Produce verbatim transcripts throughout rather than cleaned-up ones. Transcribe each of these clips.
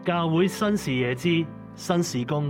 教會新視野之新事工。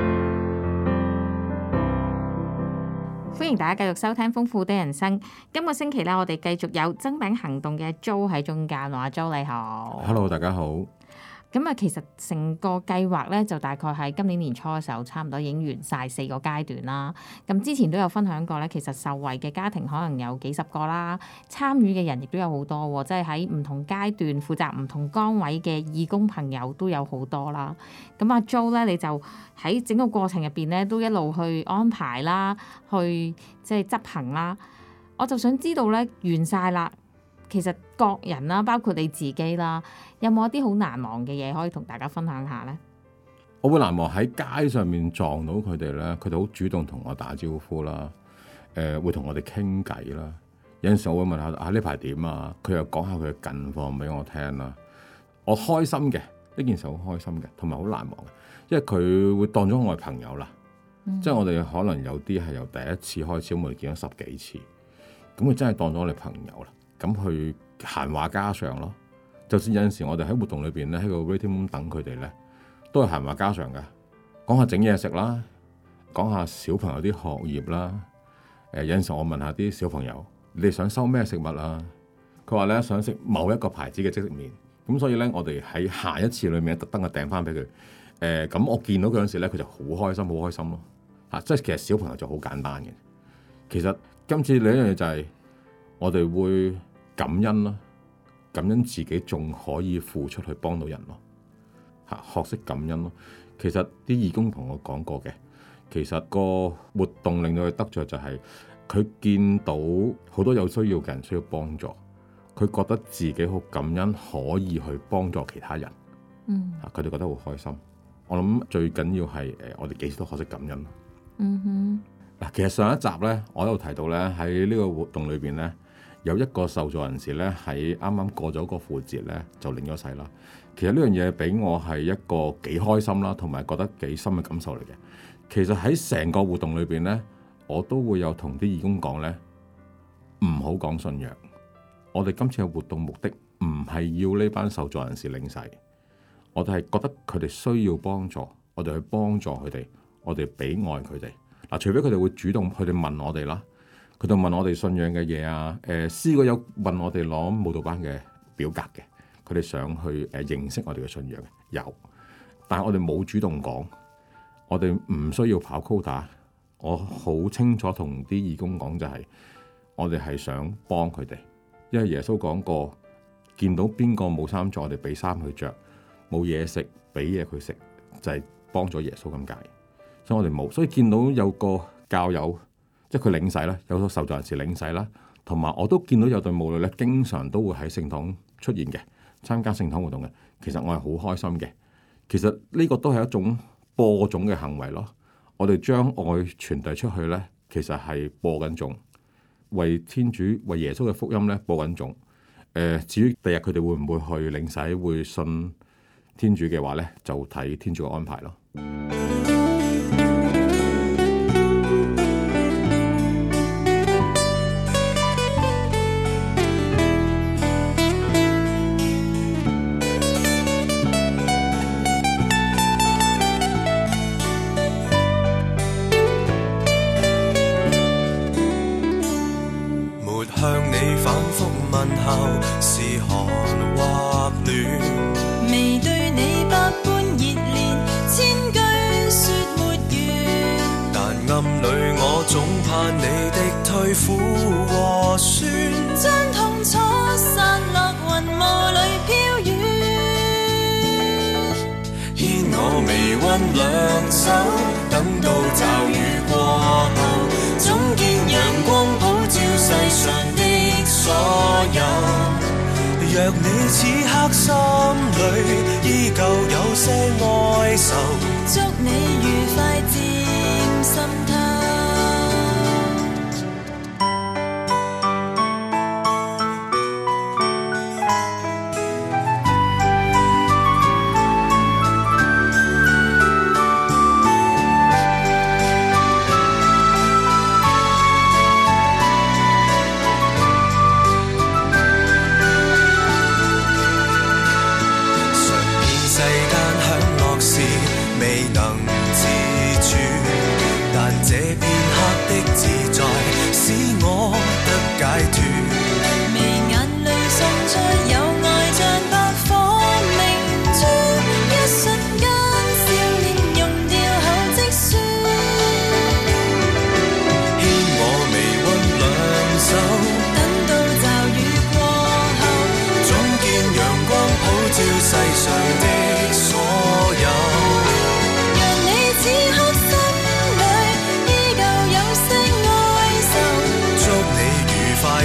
歡迎大家繼續收聽豐富的人生。今個星期咧，我哋繼續有增餅行動嘅 Jo 喺中間。阿 Jo 你好 ，Hello， 大家好。 咁啊，其實成個計劃咧，就大概係今年年初嘅時候，差唔多已經完晒四個階段啦。咁之前都有分享過咧，其實受惠嘅家庭可能有幾十個啦，參與嘅人亦都有好多，即係喺唔同階段負責唔同崗位嘅義工朋友都有好多啦。咁阿 Jo 咧，你就喺整個過程入邊咧，都一路去安排啦，去即係執行啦。我就想知道咧，完晒啦。其實各人啦，包括你自己啦，有冇一啲好難忘嘅嘢可以同大家分享下呢？ 我會難忘喺街上面撞到佢哋咧，佢哋好主動同我打招呼啦，誒、呃、會同我哋傾偈啦。有陣時我會問下啊呢排點啊，佢又講下佢嘅近況俾我聽啦。我開心嘅呢件事好開心嘅，同埋好難忘嘅，因為佢會當咗我係朋友啦。嗯、即係我哋可能有啲係由第一次開始，我哋見咗十幾次，咁佢真係當咗我哋朋友啦。咁去閒話家常咯，就算有陣時我哋喺活動裏邊咧，喺個 waiting room 等佢哋咧，都係閒話家常嘅，講下整嘢食啦，講下小朋友啲學業啦。誒、呃、有陣時我問下啲小朋友，你哋想收咩食物啊？佢話咧想食某一個牌子嘅即食麵，咁所以咧我哋喺下一次裏面特登去訂翻俾佢。誒、呃、咁我見到佢嗰陣時咧，佢就好開心，好開心咯。嚇、啊，即係其實小朋友就好簡單嘅。其實今次另一樣嘢就係、是、我哋會感恩啦，感恩自己仲可以付出去幫到人咯，嚇，學識感恩咯。其實啲義工同我講過嘅，其實個活動令到佢得着就係佢見到好多有需要嘅人需要幫助，佢覺得自己好感恩可以去幫助其他人，嗯，嚇，佢哋覺得好開心。我諗最緊要係誒，我哋幾時都學識感恩。嗯哼，嗱，其實上一集咧，我有提到咧喺呢個活動裏邊咧。有一個受助人士咧，喺啱啱過咗個復活節咧，就領咗洗啦。其實呢樣嘢俾我係一個幾開心啦，同埋覺得幾深嘅感受嚟嘅。其實喺成個活動裏邊咧，我都會有同啲義工講咧，唔好講信仰。我哋今次嘅活動目的唔係要呢班受助人士領洗，我哋係覺得佢哋需要幫助，我哋去幫助佢哋，我哋俾愛佢哋。嗱，除非佢哋會主動，佢哋問我哋啦。佢就問我哋信仰嘅嘢啊，誒、呃，試過有問我哋攞舞蹈班嘅表格嘅，佢哋想去誒、呃、認識我哋嘅信仰嘅，有，但係我哋冇主動講，我哋唔需要跑 quota， 我好清楚同啲義工講就係、是，我哋係想幫佢哋，因為耶穌講過，見到邊個冇衫着，我哋俾衫佢着，冇嘢食，俾嘢佢食，就係、是、幫咗耶穌咁解，所以我哋冇，所以見到有個教友。即係佢領洗啦，有個受助人士領洗啦，同埋我都見到有對母女咧，經常都會喺聖堂出現嘅，參加聖堂活動嘅。其實我係好開心嘅。其實呢個都係一種播種嘅行為咯。我哋將愛傳遞出去咧，其實係播緊種，為天主、為耶穌嘅福音咧播緊種。誒、呃，至於第日佢哋會唔會去領洗、會信天主嘅話咧，就睇天主嘅安排咯。 向你反覆問候是寒或暖， 未對你百般熱烈，千句說沒完。 但暗裏我總盼你的退苦和酸， 將痛楚散落雲霧裏飄遠。 牽我微溫兩手，等到驟雨過後，總見陽光普照世上的所有。若你此刻心裏依舊有些哀愁， 祝你愉快漸滲透。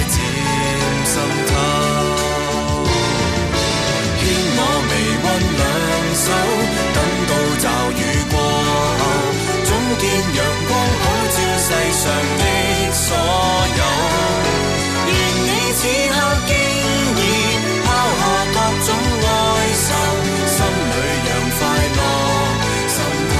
漸滲透。牽我微溫兩手，等到驟雨過後，總見陽光普照世上的所有。願你此刻經已拋下各種哀愁，心裏讓快樂滲透。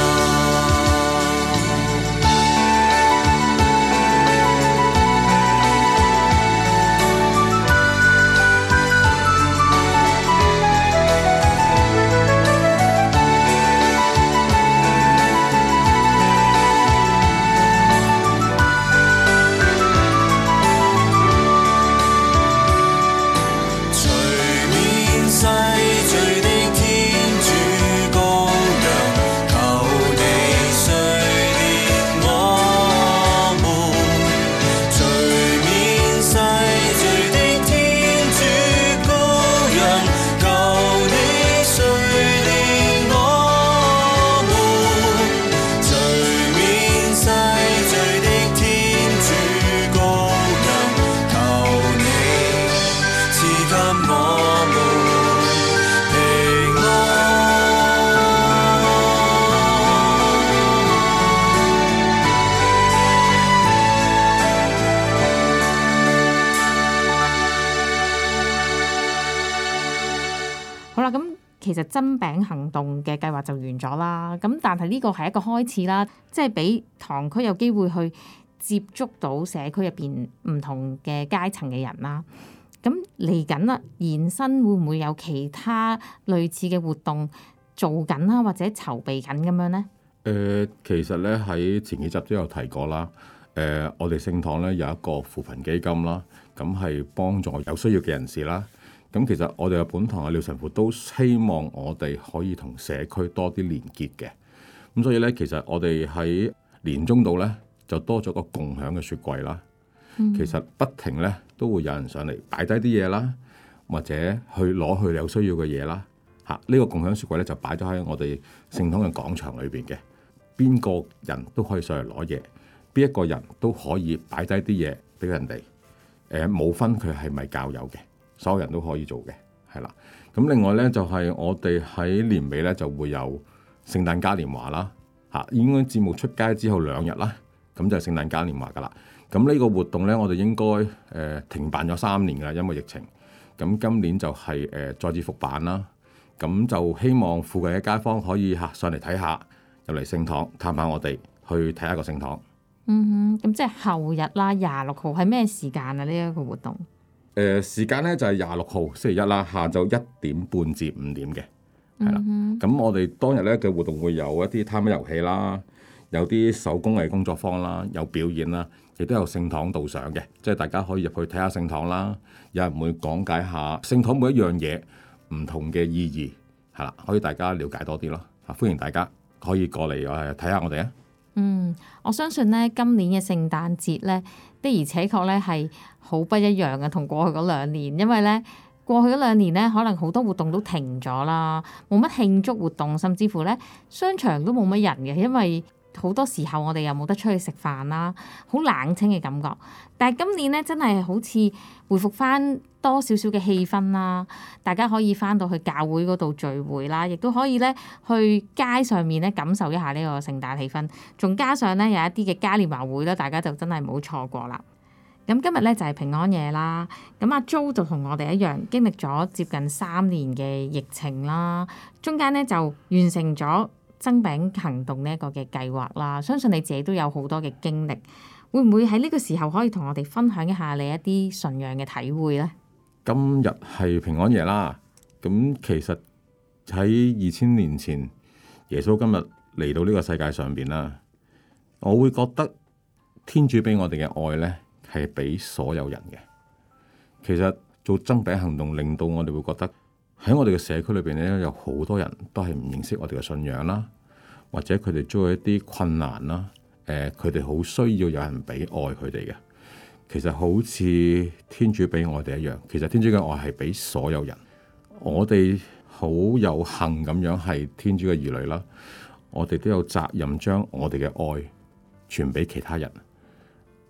其實增餅行動嘅計劃就完咗啦，咁但係呢個係一個開始啦，即係俾堂區有機會去接觸到社區入邊唔同嘅階層嘅人啦。咁嚟緊啦，延伸會唔會有其他類似嘅活動做緊啦，或者籌備緊咁樣咧？ 誒、呃，其實咧喺前幾集都有提過啦。誒、呃，我哋聖堂咧有一個扶貧基金啦，咁係幫助有需要嘅人士啦。咁其實我哋嘅本堂嘅廖神父都希望我哋可以同社區多啲連結嘅，咁所以咧其實我哋喺年中度咧就多咗個共享嘅雪櫃啦。嗯、其實不停咧都會有人上嚟擺低啲嘢啦，或者去攞去有需要嘅嘢啦。嚇、啊，呢、這個共享雪櫃咧就擺咗喺我哋聖堂嘅廣場裏邊嘅，邊個人都可以上嚟攞嘢，邊一個人都可以擺低啲嘢俾人哋。誒、呃，冇分佢係咪教友嘅。所有人都可以做嘅，係啦。咁另外咧就係、是、我哋喺年尾咧就會有聖誕嘉年華啦，嚇！應該節目出街之後兩日啦，咁就係聖誕嘉年華噶啦。咁呢個活動咧，我哋應該誒、呃、停辦咗三年噶啦，因為疫情。咁今年就係、是、誒、呃、再次復辦啦。咁就希望附近嘅街坊可以嚇上嚟睇下，入嚟聖堂探下我哋，去睇下個聖堂。 嗯哼，咁即係後日啦，廿六號係咩時間啊？呢、這、一個活動？ 誒、呃、時間咧就係廿六號星期一啦，下晝一點半至五點嘅，係啦。咁、mm hmm. 我哋當日咧嘅活動會有一啲攤位遊戲啦，有啲手工藝工作坊啦，有表演啦，亦都有聖堂導賞嘅，即係大家可以入去睇下聖堂啦。有人會講解下聖堂每一樣嘢唔同嘅意義，係啦，可以大家了解多啲咯。啊，歡迎大家可以過嚟誒睇下我哋啊。 嗯，我相信咧今年嘅聖誕節咧的而且確咧係好不一樣嘅，同過去嗰兩年，因為咧過去嗰兩年咧可能好多活動都停咗啦，冇乜慶祝活動，甚至乎咧商場都冇乜人嘅，因為好多時候我哋又冇得出去食飯啦，好冷清嘅感覺。但係今年咧真係好似回復翻多少少嘅氣氛啦，大家可以翻到去教會嗰度聚會啦，亦都可以咧去街上面咧感受一下呢個聖誕氣氛，仲加上咧有一啲嘅嘉年華會咧，大家就真係冇錯過啦。咁今日咧就係平安夜啦，咁阿 Jo 就同我哋一樣經歷咗接近三年嘅疫情啦，中間咧就完成咗增餅行動呢一個嘅計劃啦。相信你自己都有好多嘅經歷，會唔會喺呢個時候可以同我哋分享一下你一啲信仰嘅體會咧？ 今日係平安夜啦，咁其實喺二千年前，耶穌今日嚟到呢個世界上邊啦，我會覺得天主俾我哋嘅愛咧，係俾所有人嘅。其實做增餅行動，令到我哋會覺得喺我哋嘅社區裏邊咧，有好多人都係唔認識我哋嘅信仰啦，或者佢哋遭遇一啲困難啦。誒、呃，佢哋好需要有人俾愛佢哋嘅。其實好似天主俾我哋一樣，其實天主嘅愛係俾所有人。我哋好有幸咁樣係天主嘅兒女啦，我哋都有責任將我哋嘅愛傳俾其他人。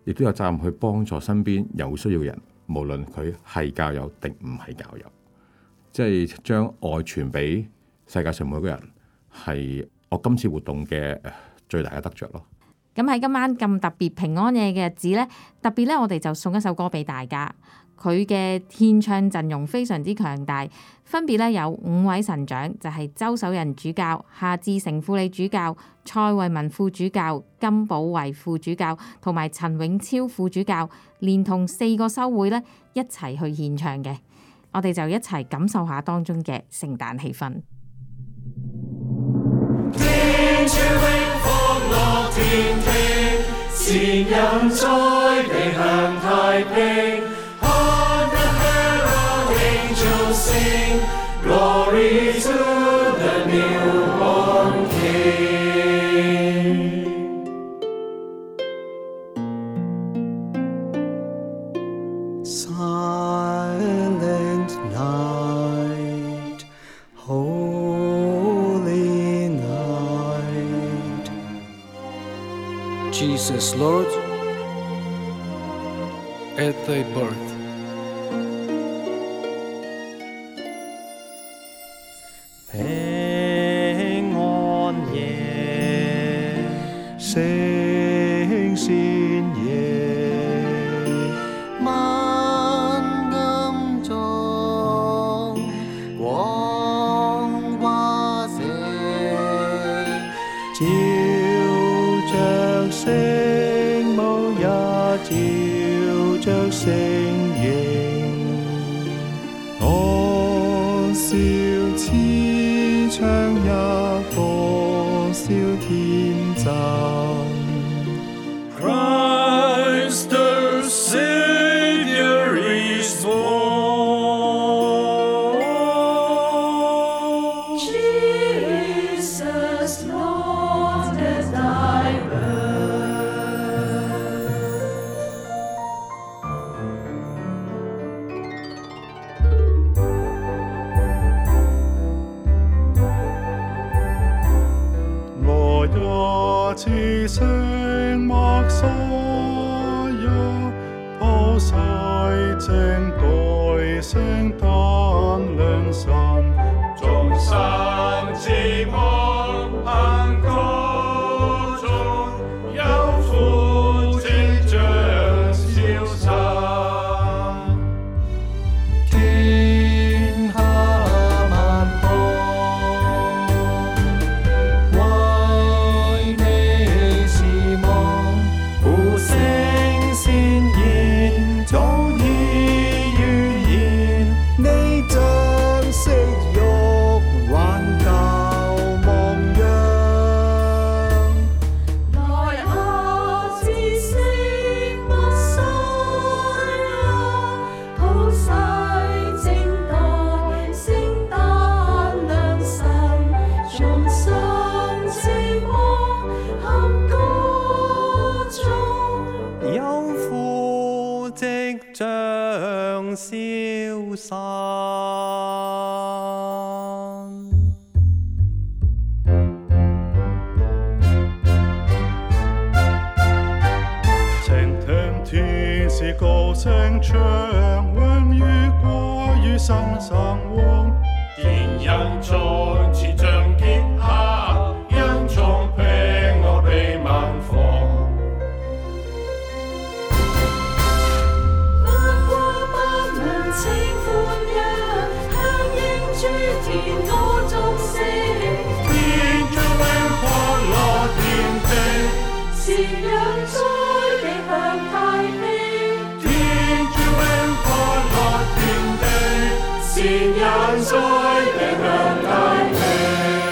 亦都有責任去幫助身邊有需要嘅人，無論佢係教友定唔係教友，即係將愛傳俾世界上每一個人，係我今次活動嘅最大嘅得着咯。 咁喺今晚咁特別平安夜嘅日子咧，特別咧我哋就送一首歌俾大家。佢嘅獻唱陣容非常之強大，分別咧有五位神長，就係、是、周守仁主教、夏志成輔理主教、蔡慧文副主教、金寶維副主教同埋陳永超副主教，連同四個修會咧一齊去獻唱嘅。我哋就一齊感受下當中嘅聖誕氣氛。 天主永福樂天庭，善人在地享太平。Sing glory to the newborn King. Silent night, holy night. Jesus, Lord, at thy birth, 平安夜，聖善夜，萬暗中光華盛，照着聖母也照着聖嬰，我笑似唱一個笑天真。Christ the Savior is born. Jesus, Lord, at thy birth. 我也似聖默沙呀，普世正對聖誕良辰，眾生之望幸福中，有父正像消散，天下萬邦。像消散，請聽天使高聲唱，榮譽歸於神神王，天人中似像結下，人中平安被萬放。 請歡躍，響應諸天我眾星， 天主永福樂天庭， 善人在地享太平。 天主永福樂天庭，善人在地享太平。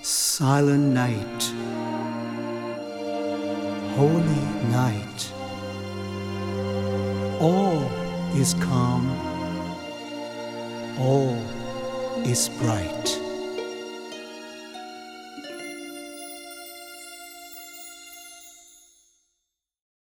Silent night, holy night, all is calm, all is bright.